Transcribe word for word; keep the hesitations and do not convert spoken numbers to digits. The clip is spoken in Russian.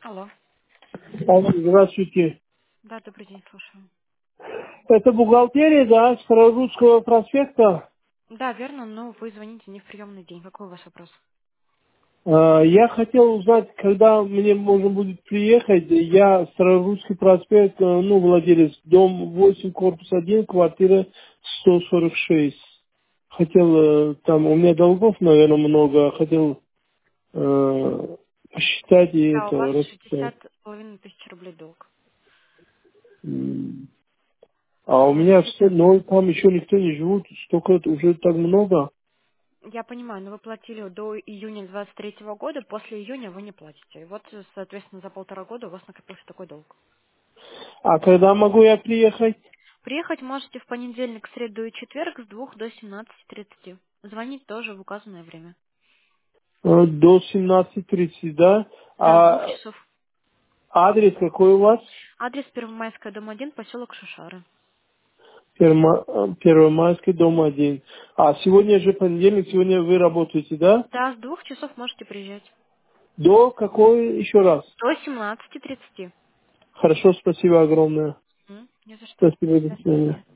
Алло. Алло, здравствуйте. Да, добрый день, слушаю. Это бухгалтерия, да, Старорусского проспекта. Да, верно, но вы звоните не в приемный день. Какой у вас вопрос? Э, Я хотел узнать, когда мне можно будет приехать. Я Старорусский проспект, э, ну, владелец, дом восемь, корпус один, квартира сто сорок шесть. Хотел, э, там, у меня долгов, наверное, много. Хотел э, посчитать и Да, у это вас расписать. шестьдесят с половиной тысяч рублей долг. М. А у меня все, Смотрите, но там еще никто не живут. Столько это уже так много. я понимаю, но вы платили до июня двадцать третьего года, после июня вы не платите. И вот, соответственно, за полтора года у вас накопился такой долг. А когда могу я приехать? Приехать можете в понедельник, среду и четверг с двух до семнадцати тридцати. Звонить тоже в указанное время. Э, До семнадцати тридцати, да? Да, с двух А часов. адрес какой у вас? Адрес Первомайская, дом один, поселок Шушары. Перма- э, Первомайский, дом один. А сегодня же понедельник, сегодня вы работаете, да? Да, с двух часов можете приезжать. До какой еще раз? До семнадцати тридцати. Хорошо, спасибо огромное. М, Не за что. Спасибо, до До свидания. свидания.